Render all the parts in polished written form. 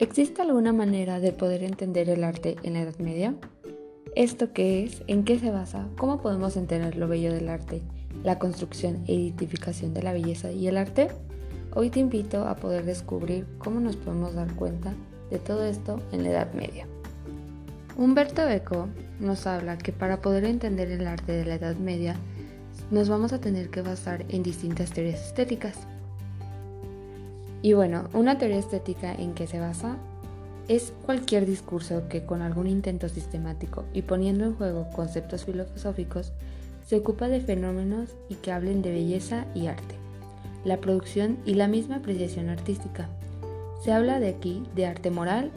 ¿Existe alguna manera de poder entender el arte en la Edad Media? ¿Esto qué es? ¿En qué se basa? ¿Cómo podemos entender lo bello del arte, la construcción e identificación de la belleza y el arte? Hoy te invito a poder descubrir cómo nos podemos dar cuenta de todo esto en la Edad Media. Umberto Eco nos habla que para poder entender el arte de la Edad Media nos vamos a tener que basar en distintas teorías estéticas. Y bueno, una teoría estética en que se basa es cualquier discurso que con algún intento sistemático y poniendo en juego conceptos filosóficos se ocupa de fenómenos y que hablen de belleza y arte, la producción y la misma apreciación artística. Se habla de aquí de arte moral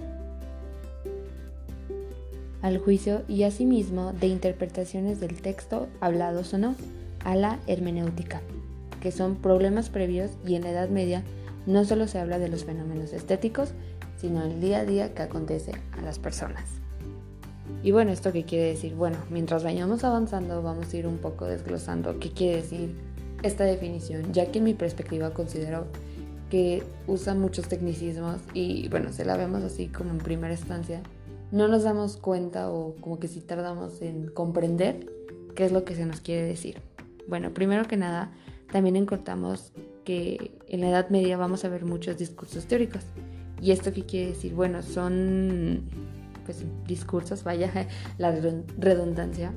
al juicio y asimismo de interpretaciones del texto, hablados o no, a la hermenéutica, que son problemas previos y en la Edad Media no solo se habla de los fenómenos estéticos, sino el día a día que acontece a las personas. Y bueno, ¿esto qué quiere decir? Bueno, mientras vayamos avanzando vamos a ir un poco desglosando qué quiere decir esta definición, ya que en mi perspectiva considero que usa muchos tecnicismos y bueno, se la vemos así como en primera instancia. No nos damos cuenta o como que sí tardamos en comprender qué es lo que se nos quiere decir. Bueno, primero que nada, también encontramos que en la Edad Media vamos a ver muchos discursos teóricos. ¿Y esto qué quiere decir? Bueno, son pues discursos, vaya la redundancia.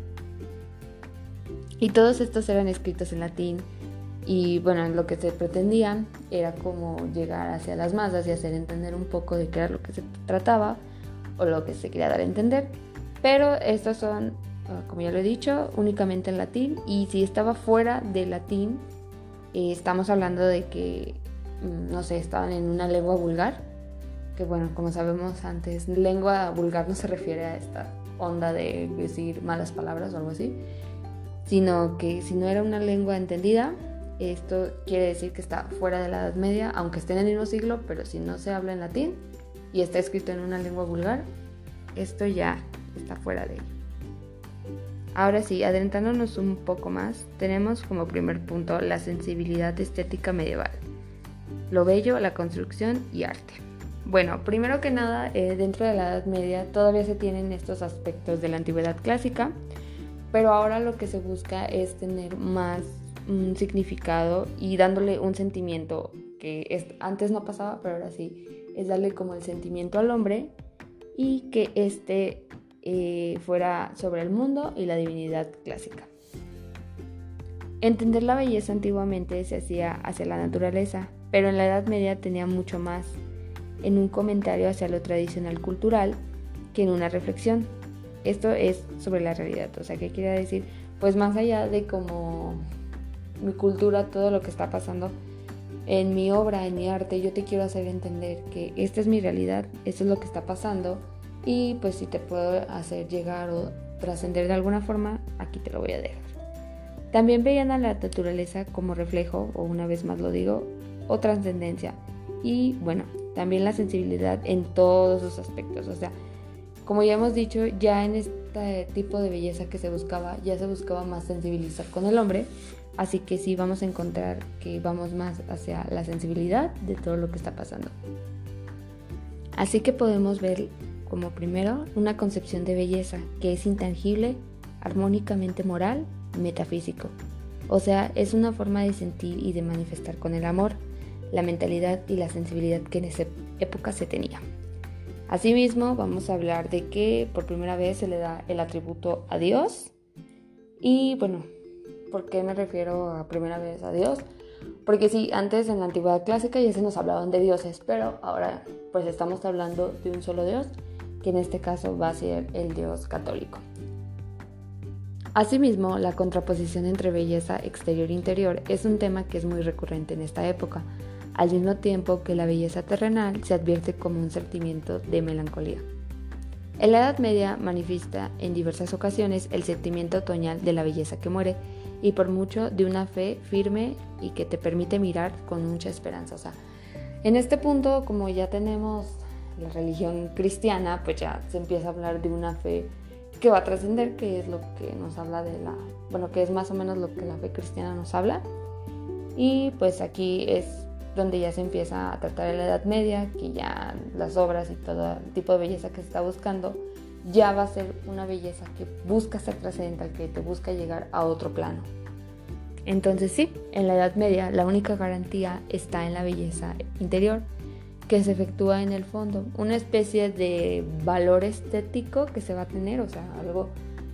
Y todos estos eran escritos en latín y bueno, lo que se pretendía era como llegar hacia las masas y hacer entender un poco de qué era lo que se trataba o lo que se quería dar a entender. Pero estos son, como ya lo he dicho, únicamente en latín y si estaba fuera de latín, estamos hablando de que, no sé, estaban en una lengua vulgar, que bueno, como sabemos antes, lengua vulgar no se refiere a esta onda de decir malas palabras o algo así, sino que si no era una lengua entendida, esto quiere decir que está fuera de la Edad Media, aunque esté en el mismo siglo, pero si no se habla en latín y está escrito en una lengua vulgar, esto ya está fuera de él. Ahora sí, adentrándonos un poco más, tenemos como primer punto la sensibilidad estética medieval, lo bello, la construcción y arte. Bueno, primero que nada, dentro de la Edad Media todavía se tienen estos aspectos de la antigüedad clásica, pero ahora lo que se busca es tener más significado y dándole un sentimiento que antes no pasaba, pero ahora sí, es darle como el sentimiento al hombre y que fuera sobre el mundo y la divinidad clásica. Entender la belleza antiguamente se hacía hacia la naturaleza, pero en la Edad Media tenía mucho más en un comentario hacia lo tradicional cultural que en una reflexión. Esto es sobre la realidad, o sea, ¿qué quiere decir? Pues más allá de como mi cultura, todo lo que está pasando en mi obra, en mi arte, yo te quiero hacer entender que esta es mi realidad, esto es lo que está pasando y pues si te puedo hacer llegar o trascender de alguna forma, aquí te lo voy a dejar. También veían a la naturaleza como reflejo, o una vez más lo digo, o trascendencia. Y bueno, también la sensibilidad en todos sus aspectos. O sea, como ya hemos dicho, ya en este tipo de belleza que se buscaba, ya se buscaba más sensibilizar con el hombre. Así que sí vamos a encontrar que vamos más hacia la sensibilidad de todo lo que está pasando. Así que podemos ver como primero una concepción de belleza que es intangible, armónicamente moral y metafísico. O sea, es una forma de sentir y de manifestar con el amor, la mentalidad y la sensibilidad que en esa época se tenía. Asimismo, vamos a hablar de que por primera vez se le da el atributo a Dios. Y bueno, ¿por qué me refiero a primera vez a Dios? Porque sí, antes en la antigüedad clásica ya se nos hablaban de dioses, pero ahora pues estamos hablando de un solo Dios, que en este caso va a ser el Dios católico. Asimismo, la contraposición entre belleza exterior e interior es un tema que es muy recurrente en esta época, al mismo tiempo que la belleza terrenal se advierte como un sentimiento de melancolía. En la Edad Media manifiesta en diversas ocasiones el sentimiento otoñal de la belleza que muere y por mucho de una fe firme y que te permite mirar con mucha esperanza. O sea, en este punto, como ya tenemos la religión cristiana, pues ya se empieza a hablar de una fe que va a trascender, que es lo que nos habla que es más o menos lo que la fe cristiana nos habla. Y pues aquí es donde ya se empieza a tratar en la Edad Media, que ya las obras y todo tipo de belleza que se está buscando, ya va a ser una belleza que busca ser trascendental, que te busca llegar a otro plano. Entonces sí, en la Edad Media la única garantía está en la belleza interior, que se efectúa en el fondo, una especie de valor estético que se va a tener, o sea, algo,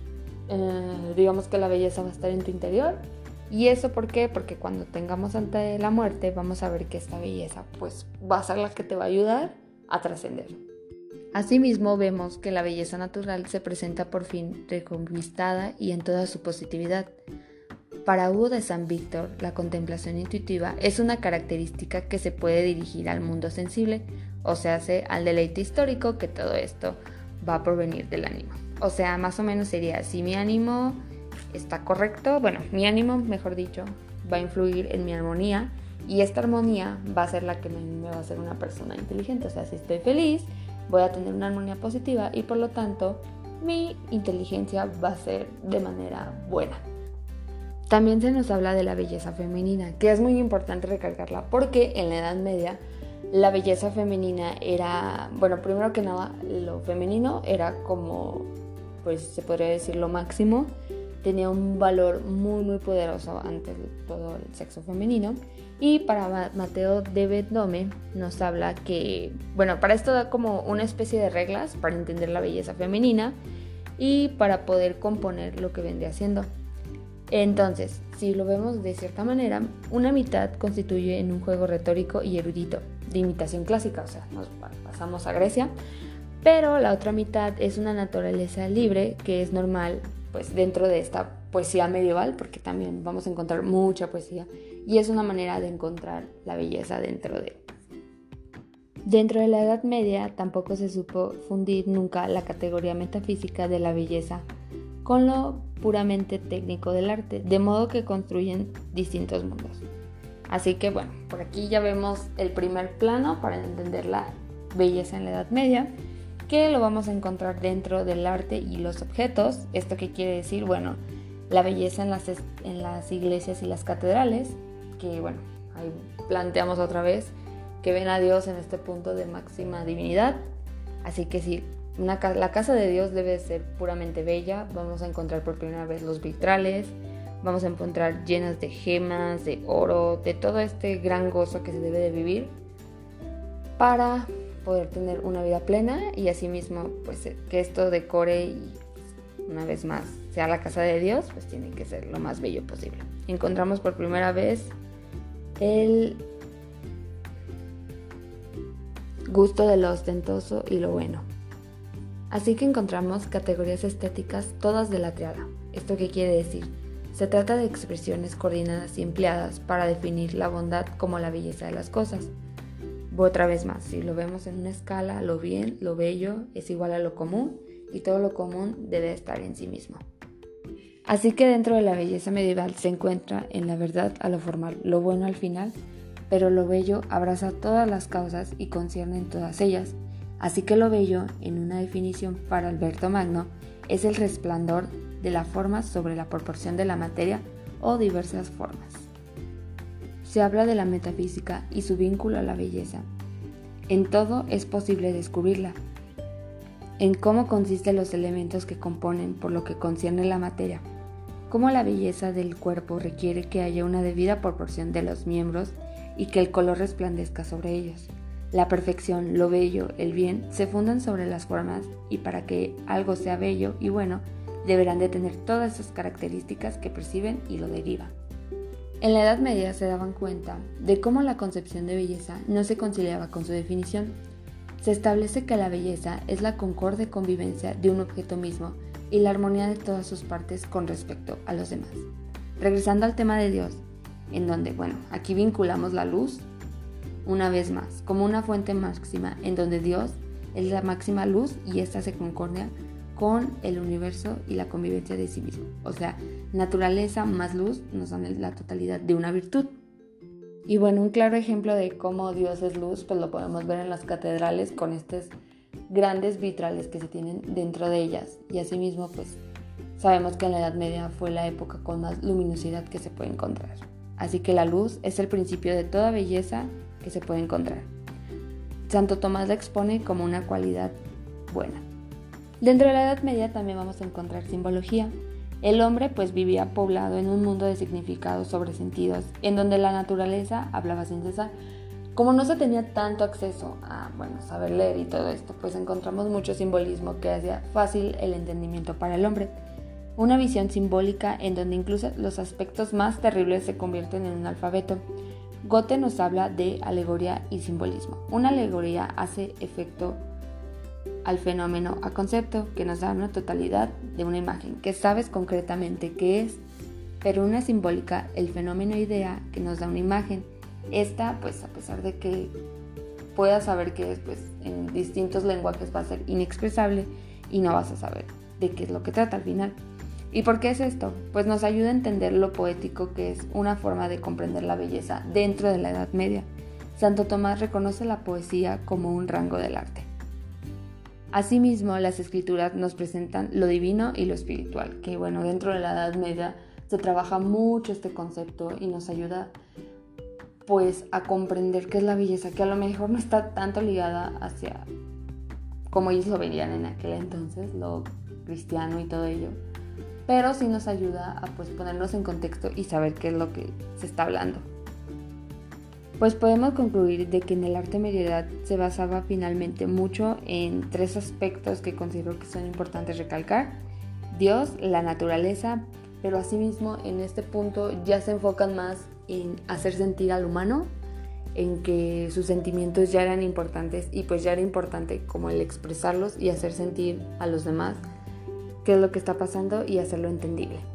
digamos que la belleza va a estar en tu interior. ¿Y eso por qué? Porque cuando tengamos ante la muerte vamos a ver que esta belleza pues va a ser la que te va a ayudar a trascender. Asimismo vemos que la belleza natural se presenta por fin reconquistada y en toda su positividad. Para Hugo de San Víctor, la contemplación intuitiva es una característica que se puede dirigir al mundo sensible, o sea, al deleite histórico, que todo esto va a provenir del ánimo. O sea, más o menos sería, si mi ánimo está correcto, mi ánimo, mejor dicho, va a influir en mi armonía, y esta armonía va a ser la que me va a hacer una persona inteligente. O sea, si estoy feliz, voy a tener una armonía positiva y por lo tanto mi inteligencia va a ser de manera buena. También se nos habla de la belleza femenina, que es muy importante recalcarla porque en la Edad Media la belleza femenina era, primero que nada, lo femenino era como, pues se podría decir lo máximo, tenía un valor muy muy poderoso ante todo el sexo femenino. Y para Mateo de Vendôme nos habla que, para esto da como una especie de reglas para entender la belleza femenina y para poder componer lo que vendría siendo. Entonces, si lo vemos de cierta manera, una mitad constituye en un juego retórico y erudito, de imitación clásica, o sea, nos pasamos a Grecia, pero la otra mitad es una naturaleza libre que es normal pues dentro de esta poesía medieval, porque también vamos a encontrar mucha poesía, y es una manera de encontrar la belleza dentro de. Dentro de la Edad Media tampoco se supo fundir nunca la categoría metafísica de la belleza con lo puramente técnico del arte, de modo que construyen distintos mundos. Así que por aquí ya vemos el primer plano para entender la belleza en la Edad Media, que lo vamos a encontrar dentro del arte y los objetos. ¿Esto qué quiere decir? La belleza en las iglesias y las catedrales, que ahí planteamos otra vez que ven a Dios en este punto de máxima divinidad. Así que sí, la casa de Dios debe ser puramente bella. Vamos a encontrar por primera vez los vitrales, vamos a encontrar llenas de gemas, de oro, de todo este gran gozo que se debe de vivir para poder tener una vida plena, y asimismo pues que esto decore y una vez más sea la casa de Dios, pues tiene que ser lo más bello posible. Encontramos por primera vez el gusto de lo ostentoso y lo bueno. Así que encontramos categorías estéticas todas de la triada. ¿Esto qué quiere decir? Se trata de expresiones coordinadas y empleadas para definir la bondad como la belleza de las cosas. Otra vez más, si lo vemos en una escala, lo bien, lo bello es igual a lo común, y todo lo común debe estar en sí mismo. Así que dentro de la belleza medieval se encuentra en la verdad a lo formal, lo bueno al final, pero lo bello abraza todas las causas y concierne en todas ellas. Así que lo bello, en una definición para Alberto Magno, es el resplandor de la forma sobre la proporción de la materia o diversas formas. Se habla de la metafísica y su vínculo a la belleza. En todo es posible descubrirla. En cómo consisten los elementos que componen por lo que concierne la materia. Cómo la belleza del cuerpo requiere que haya una debida proporción de los miembros y que el color resplandezca sobre ellos. La perfección, lo bello, el bien se fundan sobre las formas, y para que algo sea bello y bueno, deberán de tener todas esas características que perciben y lo derivan. En la Edad Media se daban cuenta de cómo la concepción de belleza no se conciliaba con su definición. Se establece que la belleza es la concorde convivencia de un objeto mismo y la armonía de todas sus partes con respecto a los demás. Regresando al tema de Dios, en donde, aquí vinculamos la luz, una vez más, como una fuente máxima, en donde Dios es la máxima luz y esta se concordia con el universo y la convivencia de sí mismo. O sea, naturaleza más luz nos dan la totalidad de una virtud. Y un claro ejemplo de cómo Dios es luz, pues lo podemos ver en las catedrales con estos grandes vitrales que se tienen dentro de ellas. Y asimismo, pues sabemos que en la Edad Media fue la época con más luminosidad que se puede encontrar. Así que la luz es el principio de toda belleza que se puede encontrar. Santo Tomás la expone como una cualidad buena. Dentro de la Edad Media también vamos a encontrar simbología. El hombre pues vivía poblado en un mundo de significados sobresentidos, en donde la naturaleza hablaba sin cesar. Como no se tenía tanto acceso a saber leer y todo esto, pues encontramos mucho simbolismo que hacía fácil el entendimiento para el hombre. Una visión simbólica en donde incluso los aspectos más terribles se convierten en un alfabeto. Goethe nos habla de alegoría y simbolismo. Una alegoría hace efecto al fenómeno a concepto, que nos da una totalidad de una imagen, que sabes concretamente qué es, pero una simbólica, el fenómeno idea, que nos da una imagen. Esta, pues a pesar de que puedas saber qué es, pues en distintos lenguajes va a ser inexpresable y no vas a saber de qué es lo que trata al final. ¿Y por qué es esto? Pues nos ayuda a entender lo poético, que es una forma de comprender la belleza dentro de la Edad Media. Santo Tomás reconoce la poesía como un rango del arte. Asimismo, las escrituras nos presentan lo divino y lo espiritual, que dentro de la Edad Media se trabaja mucho este concepto y nos ayuda pues a comprender qué es la belleza, que a lo mejor no está tanto ligada hacia como ellos lo veían en aquel entonces, lo cristiano y todo ello, pero sí nos ayuda a pues ponernos en contexto y saber qué es lo que se está hablando. Pues podemos concluir de que en el arte medieval se basaba finalmente mucho en 3 aspectos que considero que son importantes recalcar: Dios, la naturaleza, pero asimismo en este punto ya se enfocan más en hacer sentir al humano, en que sus sentimientos ya eran importantes y pues ya era importante como el expresarlos y hacer sentir a los demás qué es lo que está pasando y hacerlo entendible.